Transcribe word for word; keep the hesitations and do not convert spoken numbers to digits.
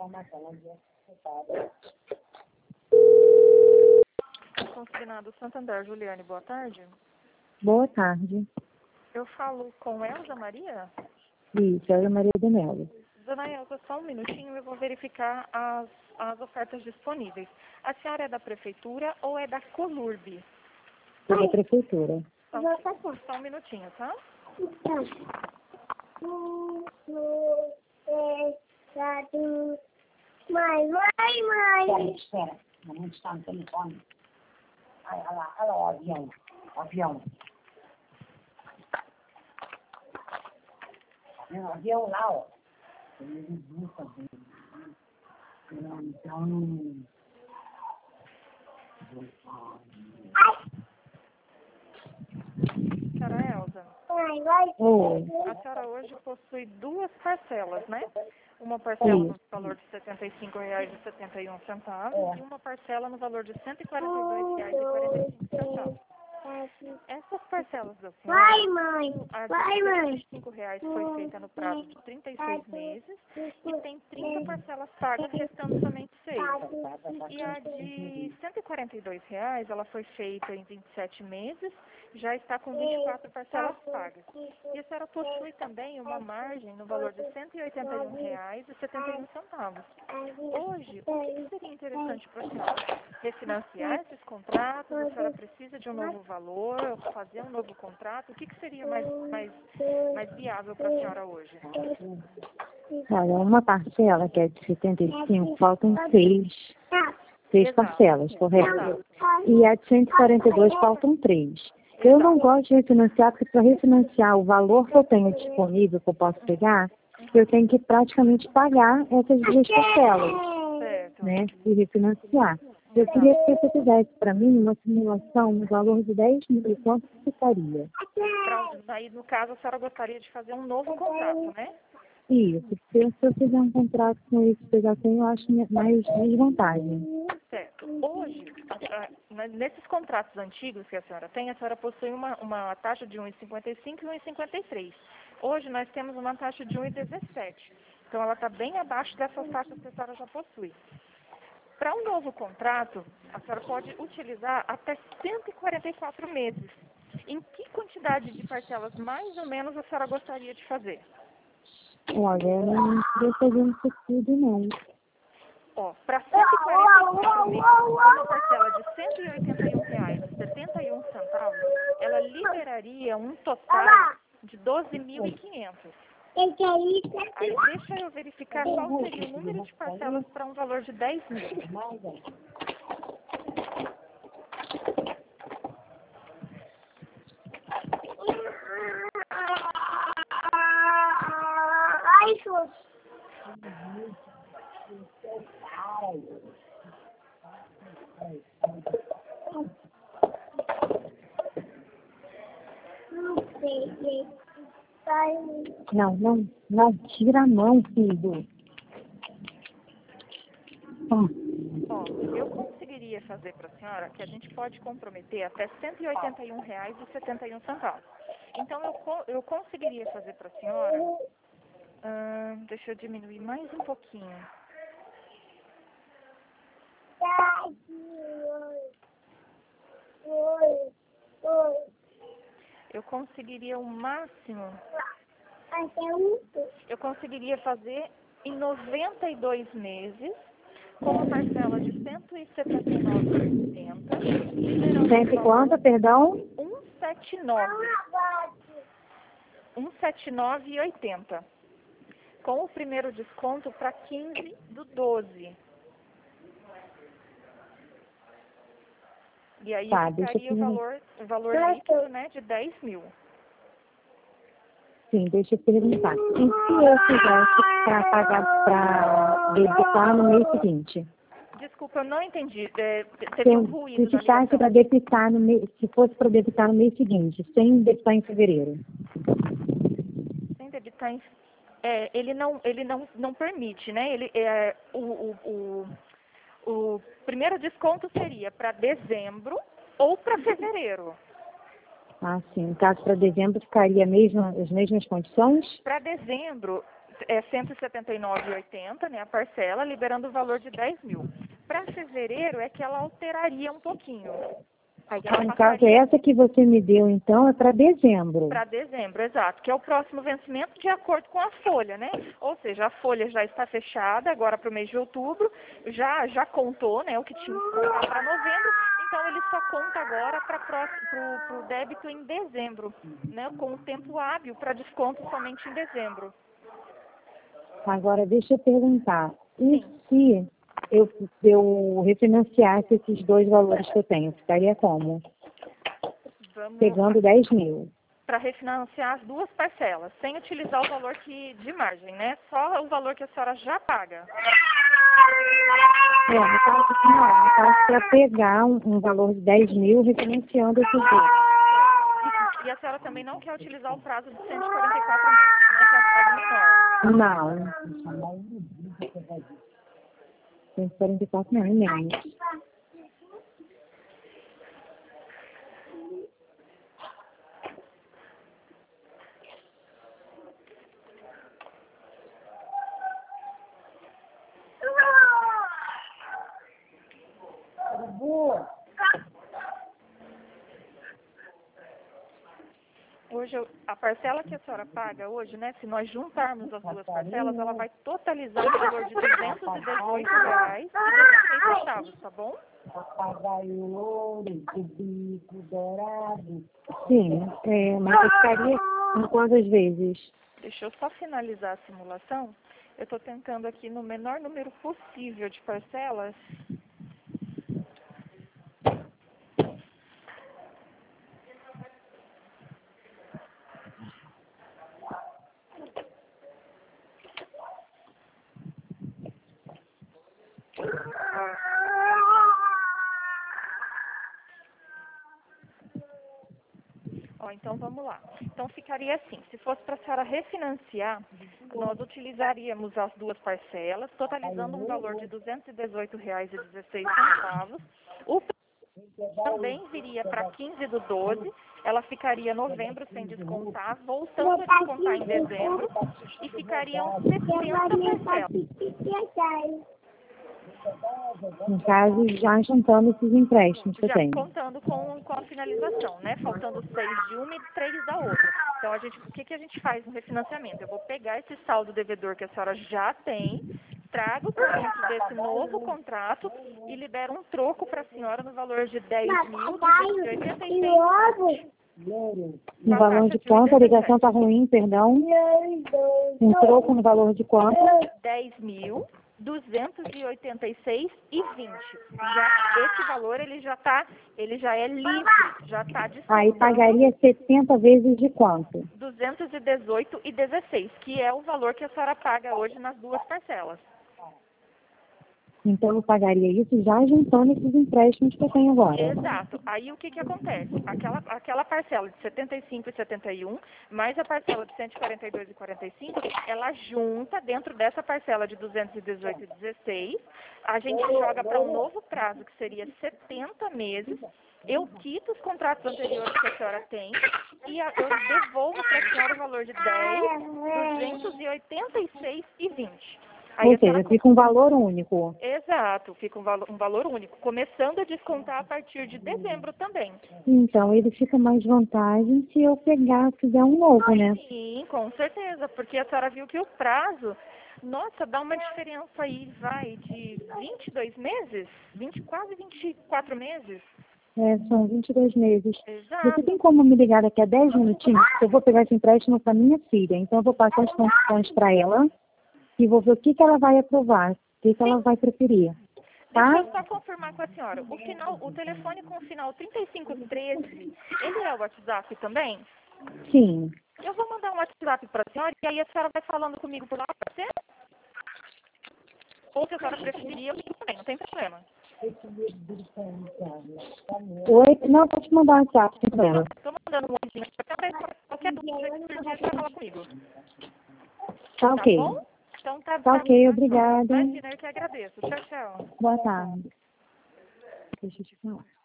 Consignado Santander, Juliane, boa tarde. Boa tarde. Eu falo com Elza Maria? Isso, Elza Maria de Melo. Dona Elza, só um minutinho, eu vou verificar as, as ofertas disponíveis. A senhora é da prefeitura ou é da Colurb? Sou da prefeitura. Só, só um minutinho, tá? Mãe, mãe, mãe. Espera, espera. Mamãe está no telefone. Ai, olha lá, olha lá o avião. O avião. O avião lá, ó. Ele busca então. Senhora Elza, Mãe, vai. Oi. a senhora hoje possui duas parcelas, né? Uma parcela no valor de setenta e cinco reais e setenta e um centavos e uma parcela no valor de cento e quarenta e dois reais e quarenta e cinco centavos. Essas parcelas da senhora, Vai, mãe. a de Vai, setenta mãe. e cinco reais foi feita no prazo de trinta e seis meses e tem trinta parcelas pagas, restando somente seis. E a de cento e quarenta e dois reais, ela foi feita em vinte e sete meses, já está com vinte e quatro parcelas pagas. E a senhora possui também uma margem no valor de cento e oitenta e um reais e setenta e um centavos. Hoje, o que seria interessante para a senhora? Refinanciar esses contratos? A senhora precisa de um novo valor? Fazer um novo contrato? O que, que seria mais, mais, mais viável para a senhora hoje? Olha, uma parcela que é de setenta e cinco, faltam seis. Seis Exato. parcelas, correto? Exato. E a de cento e quarenta e dois faltam três. Eu não gosto de refinanciar, porque para refinanciar o valor que eu tenho disponível, que eu posso pegar, eu tenho que praticamente pagar essas duas parcelas, Certo. né? E refinanciar. Eu queria que você fizesse para mim uma simulação no valor de dez mil, quanto ficaria? Pra, aí, no caso, a senhora gostaria de fazer um novo contrato, né? Isso, porque se eu fizer um contrato com esse que eu já tenho, eu acho mais desvantagem. Certo. Hoje, a, a, nesses contratos antigos que a senhora tem, a senhora possui uma, uma taxa de um vírgula cinquenta e cinco e um vírgula cinquenta e três. Hoje nós temos uma taxa de um vírgula dezessete. Então ela está bem abaixo dessas taxas que a senhora já possui. Para um novo contrato, a senhora pode utilizar até cento e quarenta e quatro meses. Em que quantidade de parcelas mais ou menos a senhora gostaria de fazer? Olha, eu não queria fazer isso tudo, não. Ó, para cento e quarenta e quatro meses, uma parcela de cento e oitenta e um reais e setenta e um centavos, ela liberaria um total de doze mil e quinhentos. Aí deixa eu verificar qual seria o número de parcelas para um valor de dez mil. Ai, Sus. Não sei. Não, não, não, tira a mão, filho. Ó, eu conseguiria fazer para a senhora que a gente pode comprometer até cento e oitenta e um reais e setenta e um centavos. Então eu, co- eu conseguiria fazer para a senhora, hum, deixa eu diminuir mais um pouquinho. Eu conseguiria o máximo, eu conseguiria fazer em noventa e dois meses, com uma parcela de cento e setenta e nove reais e oitenta centavos. Cento e quanto, perdão? cento e setenta e nove reais. cento e setenta e nove reais e oitenta centavos. Com o primeiro desconto para quinze do doze. E aí Tá, deixa ficaria eu o valor, o valor líquido, né, de dez mil. Sim, deixa eu perguntar. E se eu fizesse para pagar, para debitar no mês seguinte? Desculpa, eu não entendi. É, teve um Se, ruído se na ficasse ligação. para debitar no mês, se fosse para debitar no mês seguinte, sem debitar em fevereiro. Sem debitar em... É, ele não, ele não, não permite, né? Ele, é, o, o, o, o primeiro desconto seria para dezembro ou para fevereiro. Ah, sim. No caso, para dezembro, ficaria mesmo, as mesmas condições? Para dezembro, é cento e setenta e nove reais e oitenta centavos, né, a parcela, liberando o valor de dez mil. Para fevereiro é que ela alteraria um pouquinho. Aí ela No caso, passaria essa que você me deu, então, é para dezembro. para dezembro, exato, que é o próximo vencimento de acordo com a folha, né? Ou seja, a folha já está fechada agora para o mês de outubro, já, já contou, né, o que tinha que contar para novembro, então ele só conta agora para o débito em dezembro, né, com o tempo hábil para desconto somente em dezembro. Agora, deixa eu perguntar. E se eu, eu refinanciasse esses dois valores que eu tenho, ficaria como? Vamos Pegando dez mil. para refinanciar as duas parcelas, sem utilizar o valor que, de margem, né? Só o valor que a senhora já paga. É, no caso, não, no caso, para pegar um, um valor de dez mil, refinanciando esses dois. E, e a senhora também não quer utilizar o prazo de cento e quarenta e quatro meses, né? Que é um prazo menor. Não. cento e quarenta e quatro não, é menos. Hoje, eu- a parcela que a senhora paga hoje, né? Se nós juntarmos as duas parcelas, ela vai totalizar o valor de duzentos e dezoito reais e dezesseis centavos, tá bom? Papagaio louro, de bico dourado. Sim, é, mas eu ficaria em quantas vezes? Deixa eu só finalizar a simulação. Eu estou tentando aqui no menor número possível de parcelas. Ó, então vamos lá. Então ficaria assim, se fosse para a senhora refinanciar, nós utilizaríamos as duas parcelas, totalizando um valor de duzentos e dezoito reais e dezesseis centavos. O também viria para quinze do doze, ela ficaria novembro sem descontar, voltando a descontar em dezembro, e ficariam sessenta parcelas. No caso, já juntando esses empréstimos que eu Já tenho. contando com, com a finalização, né? Faltando seis de uma e três da outra. Então, a gente, o que, que a gente faz no refinanciamento? Eu vou pegar esse saldo devedor que a senhora já tem, trago para dentro desse novo contrato e libero um troco para a senhora no valor de dez mil duzentos e oitenta e seis. No valor de quanto? A ligação está ruim, perdão. Um troco no valor de quanto? dez mil duzentos e oitenta e seis e vinte. Já esse valor ele já tá, ele já é livre, já está disponível. Aí pagaria setenta vezes de quanto? duzentos e dezoito e dezesseis, que é o valor que a senhora paga hoje nas duas parcelas. Então eu pagaria isso já juntando esses empréstimos que eu tenho agora. Exato. Aí o que que acontece? Aquela, aquela parcela de setenta e cinco e setenta e um, mais a parcela de cento e quarenta e dois e quarenta e cinco, ela junta dentro dessa parcela de duzentos e dezoito e dezesseis, a gente joga para um novo prazo, que seria setenta meses, eu quito os contratos anteriores que a senhora tem e a, eu devolvo para a senhora o valor de dez, duzentos e oitenta e seis e vinte. Aí Ou a senhora seja, fica um valor único. Exato, fica um valor, um valor único, começando a descontar a partir de dezembro também. Então, ele fica mais vantagem se eu pegar, fizer um novo, né? Sim, com certeza, porque a senhora viu que o prazo, nossa, dá uma diferença aí, vai, de vinte e dois meses, vinte, quase vinte e quatro meses. É, são vinte e dois meses. Exato. Você tem como me ligar daqui a dez minutinhos? Porque eu vou pegar esse empréstimo para minha filha. Então, eu vou passar as condições para ela e vou ver o que, que ela vai aprovar, o que, que ela vai preferir. Tá? Deixa eu só confirmar com a senhora. O, final, o telefone com o final trinta e cinco treze, ele é o WhatsApp também? Sim. Eu vou mandar um WhatsApp para a senhora e aí a senhora vai falando comigo por lá, pode ser? Ou se a senhora preferir, eu ligo também, não tem problema. Oi? Não, pode mandar um WhatsApp, sem problema. Estou mandando um ondinho para cá, qualquer dúvida que surgir, você vai falar comigo. Tá ok. Tá bom? Então tá, Tá ok, obrigada. Imagina, eu que agradeço. Tchau, tchau. Boa tarde. Deixa eu te falar.